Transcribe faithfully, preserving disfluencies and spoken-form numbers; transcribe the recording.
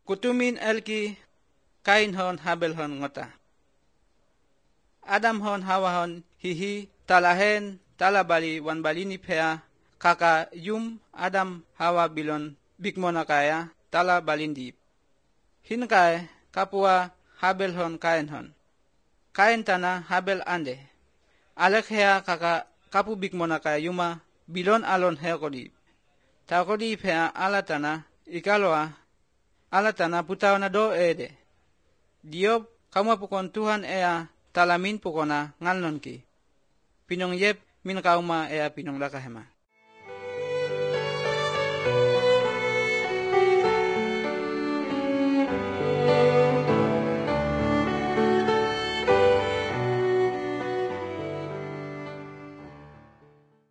Kutumin elki Kain hon Habel hon ngota. Adam hon Hawa hon hihi talahen talabali wan balini pea kaka yum Adam Hawa bilon bikmona kaya tala balindip. Hinkai kapua Habel hon Kain hon. Kain tana Habel ande. Alek hea kaka kapu bikmona kaya yuma bilon alon hea kodip. Ta kodip hea alatana ikaloa alatana putaw na do ede. Diop kamu pukon Tuhan ea talamin pukona ngalnon ki. Pinong yep min kauma ea pinong lakahema.